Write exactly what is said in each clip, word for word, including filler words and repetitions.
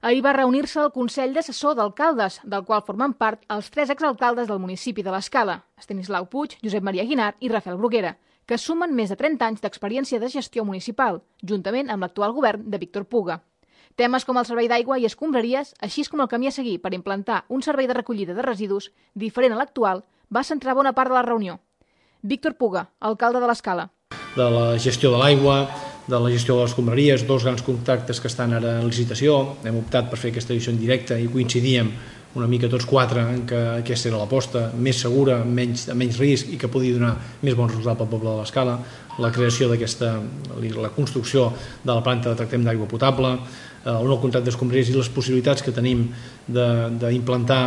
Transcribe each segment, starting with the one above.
Ahir va reunir-se el Consell d'Assessor d'Alcaldes, del qual formen part els tres exalcaldes del municipi de l'Escala, Estanislau Puig, Josep Maria Guinart i Rafael Bruguera, que sumen més de trenta anys d'experiència de gestió municipal, juntament amb l'actual govern de Víctor Puga. Temes com el servei d'aigua i escombraries, així com el camí a seguir per implantar un servei de recollida de residus diferent a l'actual, va centrar bona part de la reunió. Víctor Puga, alcalde de l'Escala. De la gestió de l'aigua, de la gestió de les escombraries, dos grans contractes que estan ara en licitació. Hem optat per fer aquesta edició en directe i coincidíem una mica tots quatre en que aquesta era l'aposta més segura, amb menys, amb menys risc i que podia donar més bons resultats pel poble de l'Escala. La creació d'aquesta, la construcció de la planta de tractament d'aigua potable, el nou contracte d'escombraries i les possibilitats que tenim d'implementar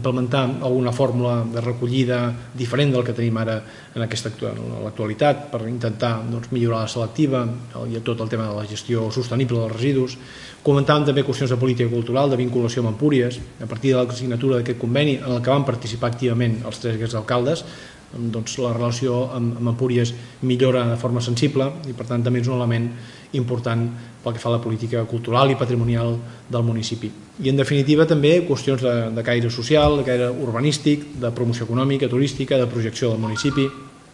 alguna fórmula de recollida diferent del que tenim ara en l'actualitat per intentar millorar la selectiva i tot el tema de la gestió sostenible dels residus. Comentàvem també qüestions de política cultural, de vinculació amb Empúries, a partir de la signatura d'aquest conveni en el que van participar activament els tres exalcaldes. Doncs la relació amb Empúries millora de forma sensible i per tant també és un element important pel que fa a la política cultural i patrimonial del municipi. I en definitiva també qüestions de, de caire social, de caire urbanístic, de promoció econòmica, turística, de projecció del municipi.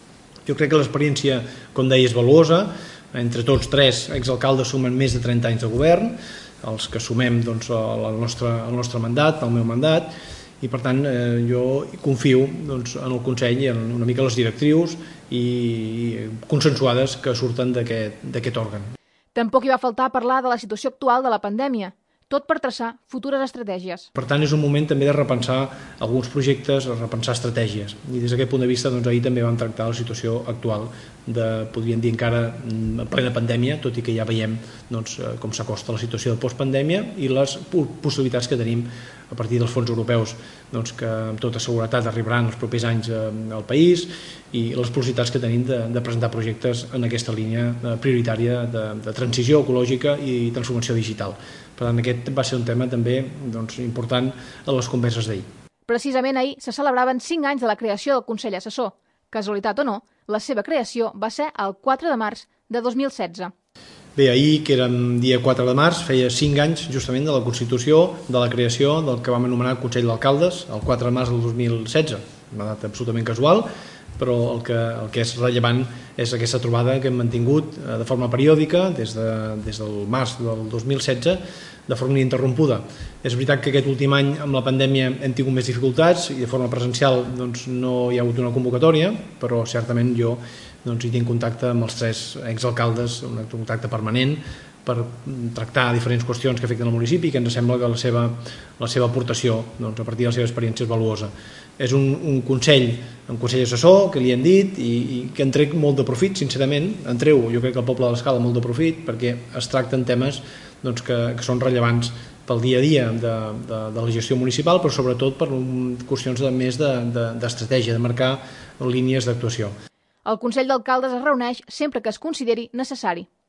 Jo crec que l'experiència, com deia, és valuosa. Entre tots tres exalcaldes sumen més de trenta anys de govern, els que sumem doncs, el, nostre, el nostre mandat, el meu mandat, i per tant eh, jo confio doncs, en el Consell i en una mica les directrius i, i consensuades que surten d'aquest òrgan. Tampoc hi va faltar parlar de la situació actual de la pandèmia, tot per traçar futures estratègies. Per tant, és un moment també de repensar alguns projectes, de repensar estratègies. I des d'aquest punt de vista, doncs, ahir també vam tractar la situació actual de, podríem dir encara, en plena pandèmia, tot i que ja veiem doncs, com s'acosta la situació de postpandèmia i les possibilitats que tenim a partir dels fons europeus doncs, que amb tota seguretat arribaran els propers anys al país i les possibilitats que tenim de, de presentar projectes en aquesta línia prioritària de, de transició ecològica i transformació digital. Per tant, aquest va ser un tema també doncs, important a les converses d'ahir. Precisament ahir se celebraven cinc anys de la creació del Consell Assessor. Casualitat o no, la seva creació va ser el quatre de març de dos mil setze. Bé, ahir, que era dia quatre de març, feia cinc anys justament de la constitució, de la creació del que vam anomenar Consell d'Alcaldes, el quatre de març del dos mil setze. Una data absolutament casual, però el que, el que és rellevant és aquesta trobada que hem mantingut de forma periòdica des, de, des del març del dos mil setze, de forma ininterrompuda. És veritat que aquest últim any amb la pandèmia hem tingut més dificultats i de forma presencial doncs, no hi ha hagut una convocatòria, però certament jo doncs, hi tinc contacte amb els tres exalcaldes, un contacte permanent, per tractar diferents qüestions que afecten el municipi i que ens sembla que la seva, la seva aportació doncs, a partir de la seva experiència és valuosa. És un, un consell, un consell assessor que li hem dit i, i que en trec molt de profit, sincerament. En treu, jo crec que el poble de l'Escala molt de profit perquè es tracten temes doncs, que, que són rellevants pel dia a dia de, de, de la gestió municipal, però sobretot per qüestions de, més d'estratègia, de, de marcar línies d'actuació. El Consell d'Alcaldes es reuneix sempre que es consideri necessari.